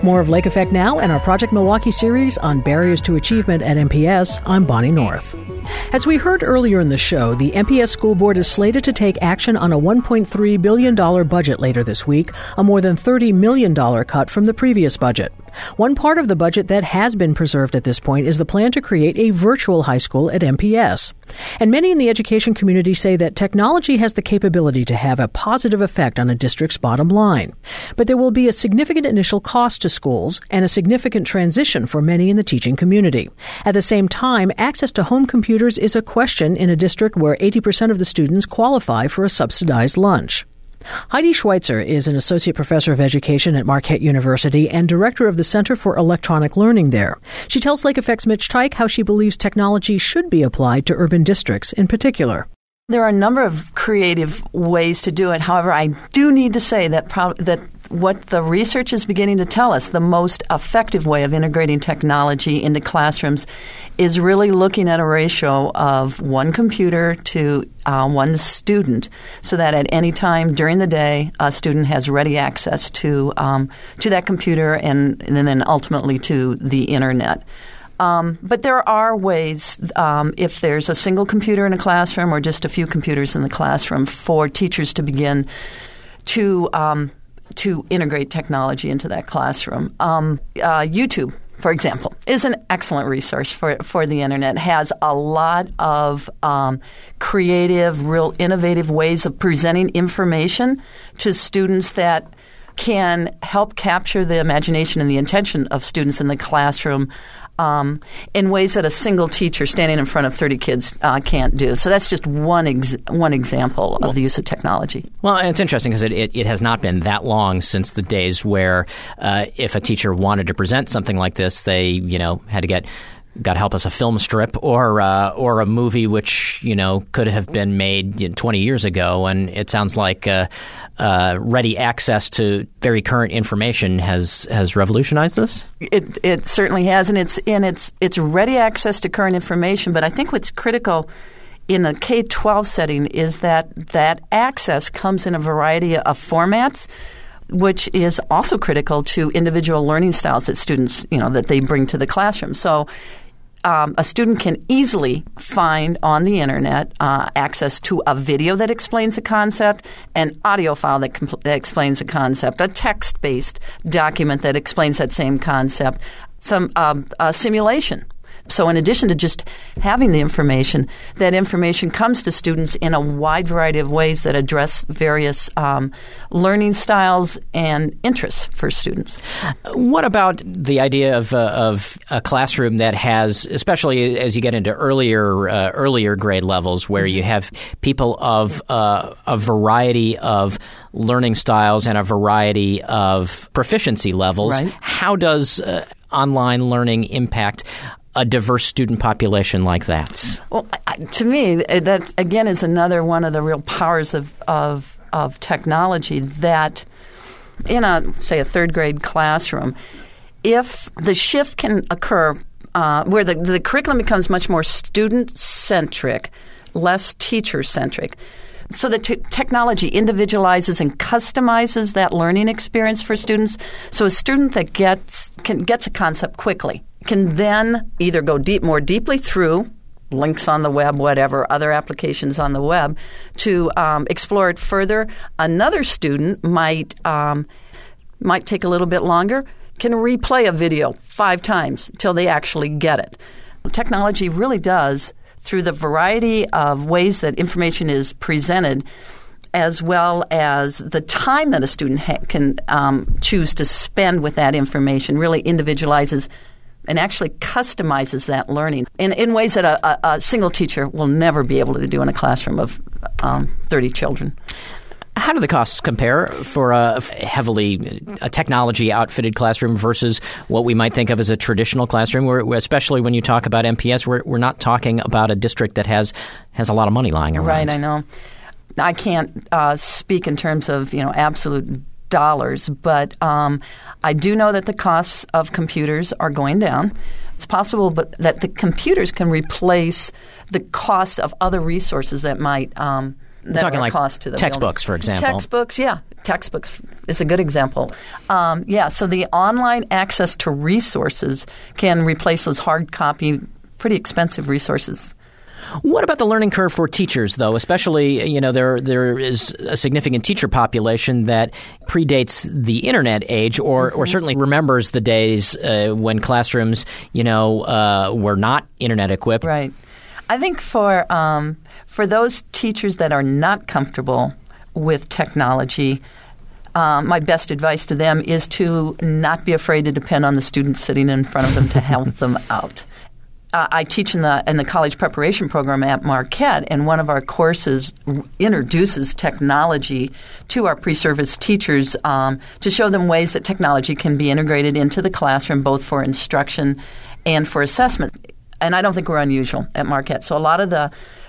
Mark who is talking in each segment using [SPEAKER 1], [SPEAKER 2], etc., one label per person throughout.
[SPEAKER 1] more of Lake Effect Now and our Project Milwaukee series on barriers to achievement at MPS. I'm Bonnie North. As we heard earlier in the show, the MPS School Board is slated to take action on a $1.3 billion budget later this week, a more than $30 million cut from the previous budget. One part of the budget that has been preserved at this point is the plan to create a virtual high school at MPS. And many in the education community say that technology has the capability to have a positive effect on a district's bottom line. But there will be a significant initial cost to schools and a significant transition for many in the teaching community. At the same time, access to home computers is a question in a district where 80% of the students qualify for a subsidized lunch. Heidi Schweitzer is an associate professor of education at Marquette University and director of the Center for Electronic Learning there. She tells Lake Effect's Mitch Teich how she believes technology should be applied to urban districts in particular.
[SPEAKER 2] There are a number of creative ways to do it. However, I do need to say that what the research is beginning to tell us, the most effective way of integrating technology into classrooms is really looking at a ratio of one computer to one student, so that at any time during the day, a student has ready access to that computer and then ultimately to the internet. But there are ways, if there's a single computer in a classroom or just a few computers in the classroom, for teachers to begin to integrate technology into that classroom. YouTube, for example, is an excellent resource for the internet. It has a lot of creative, real innovative ways of presenting information to students that can help capture the imagination and the attention of students in the classroom in ways that a single teacher standing in front of 30 kids can't do. So that's just one example of the use of technology.
[SPEAKER 3] Well, and it's interesting because it has not been that long since the days where if a teacher wanted to present something like this, they had to get, God help us, a film strip or a movie which could have been made 20 years ago. And it sounds like ready access to very current information has revolutionized this.
[SPEAKER 2] It certainly has, and it's ready access to current information. But I think what's critical in a K-12 setting is that access comes in a variety of formats, which is also critical to individual learning styles that students that they bring to the classroom. So a student can easily find on the internet access to a video that explains a concept, an audio file that explains a concept, a text-based document that explains that same concept, some simulation. So in addition to just having the information, that information comes to students in a wide variety of ways that address various learning styles and interests for students.
[SPEAKER 3] What about the idea of a classroom that has, especially as you get into earlier grade levels, where you have people of a variety of learning styles and a variety of proficiency levels?
[SPEAKER 2] Right.
[SPEAKER 3] How does online learning impact a diverse student population like that?
[SPEAKER 2] Well, to me, that again is another one of the real powers of technology, that in a third grade classroom, if the shift can occur where the curriculum becomes much more student-centric, less teacher-centric, so that technology individualizes and customizes that learning experience for students. So a student that gets a concept quickly can then either go more deeply through links on the web, whatever, other applications on the web, to explore it further. Another student might take a little bit longer, can replay a video 5 times till they actually get it. Technology really does, through the variety of ways that information is presented, as well as the time that a student can choose to spend with that information, really individualizes and actually customizes that learning in ways that a single teacher will never be able to do in a classroom of 30 children.
[SPEAKER 3] How do the costs compare for a heavily technology-outfitted classroom versus what we might think of as a traditional classroom? Where, especially when you talk about MPS, we're not talking about a district that has a lot of money lying around.
[SPEAKER 2] Right, I know. I can't speak in terms of absolute dollars, but I do know that the costs of computers are going down. It's possible that the computers can replace the cost of other resources that might that
[SPEAKER 3] talking
[SPEAKER 2] are
[SPEAKER 3] like
[SPEAKER 2] cost to the
[SPEAKER 3] textbooks,
[SPEAKER 2] building.
[SPEAKER 3] for example.
[SPEAKER 2] Textbooks is a good example. So the online access to resources can replace those hard copy, pretty expensive resources.
[SPEAKER 3] What about the learning curve for teachers, though? Especially, there is a significant teacher population that predates the internet age, or certainly remembers the days when classrooms, were not internet equipped.
[SPEAKER 2] Right. I think for those teachers that are not comfortable with technology, my best advice to them is to not be afraid to depend on the students sitting in front of them to help them out. I teach in the college preparation program at Marquette, and one of our courses introduces technology to our pre-service teachers to show them ways that technology can be integrated into the classroom, both for instruction and for assessment. And I don't think we're unusual at Marquette. So a lot of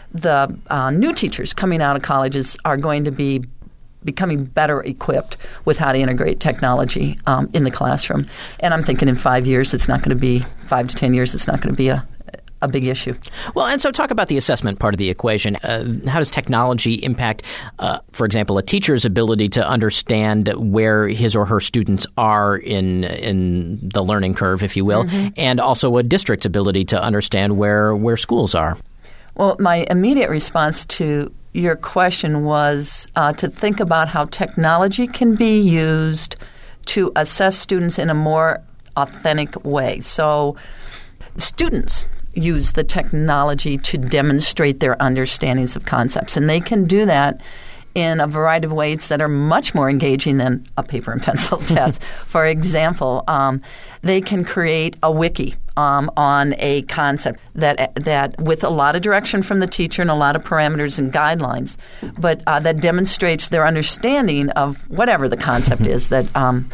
[SPEAKER 2] the new teachers coming out of colleges are going to be becoming better equipped with how to integrate technology in the classroom. And I'm thinking in 5 years, it's not going to be 5 to 10 years, it's not going to be a big issue.
[SPEAKER 3] Well, and so talk about the assessment part of the equation. How does technology impact, for example, a teacher's ability to understand where his or her students are in the learning curve, if you will, and also a district's ability to understand where schools are?
[SPEAKER 2] Well, my immediate response to your question was to think about how technology can be used to assess students in a more authentic way. So students use the technology to demonstrate their understandings of concepts, and they can do that in a variety of ways that are much more engaging than a paper and pencil test. For example, they can create a wiki on a concept that with a lot of direction from the teacher and a lot of parameters and guidelines, but that demonstrates their understanding of whatever the concept is that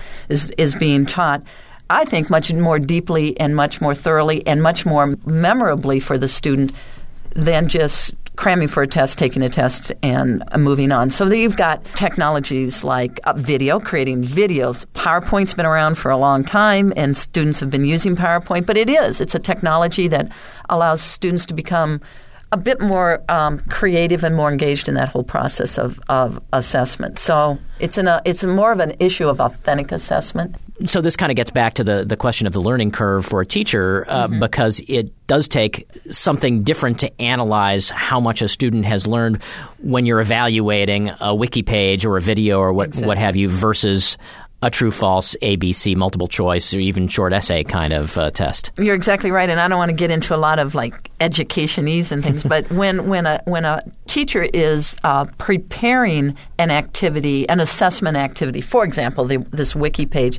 [SPEAKER 2] is being taught. I think much more deeply and much more thoroughly and much more memorably for the student than just cramming for a test, taking a test, and moving on. So you've got technologies like video, creating videos. PowerPoint's been around for a long time, and students have been using PowerPoint, but it's a technology that allows students to become a bit more creative and more engaged in that whole process of assessment. So it's more of an issue of authentic assessment.
[SPEAKER 3] So this kind of gets back to the question of the learning curve for a teacher because it does take something different to analyze how much a student has learned when you're evaluating a wiki page or a video or what have you versus a true-false ABC multiple choice or even short essay kind of test.
[SPEAKER 2] You're exactly right, and I don't want to get into a lot of like educationese and things, but when a teacher is preparing an activity, an assessment activity, for example, this wiki page,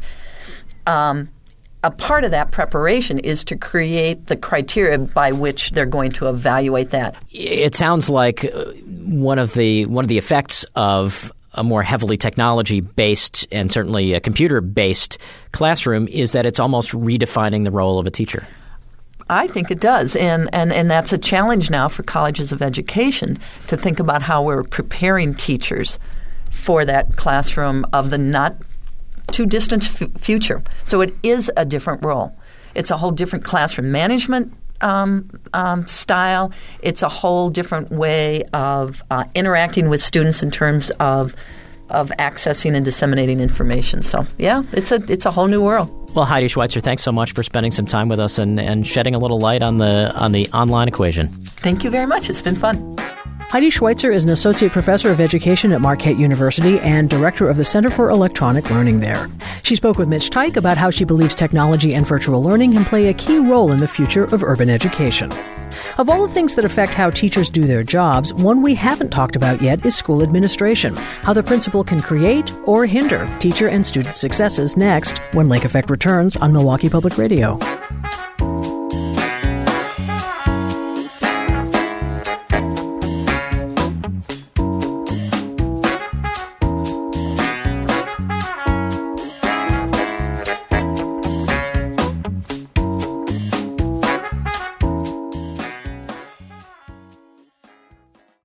[SPEAKER 2] a part of that preparation is to create the criteria by which they're going to evaluate that.
[SPEAKER 3] It sounds like one of the effects of a more heavily technology-based and certainly a computer-based classroom is that it's almost redefining the role of a teacher.
[SPEAKER 2] I think it does, and that's a challenge now for colleges of education to think about how we're preparing teachers for that classroom of the not too distant future. So it is a different role. It's a whole different classroom management style. It's a whole different way of interacting with students in terms of accessing and disseminating information. So, yeah, it's a whole new world.
[SPEAKER 3] Well, Heidi Schweitzer, thanks so much for spending some time with us and shedding a little light on the online equation.
[SPEAKER 2] Thank you very much. It's been fun.
[SPEAKER 1] Heidi Schweitzer is an associate professor of education at Marquette University and director of the Center for Electronic Learning there. She spoke with Mitch Teich about how she believes technology and virtual learning can play a key role in the future of urban education. Of all the things that affect how teachers do their jobs, one we haven't talked about yet is school administration, how the principal can create or hinder teacher and student successes next when Lake Effect returns on Milwaukee Public Radio.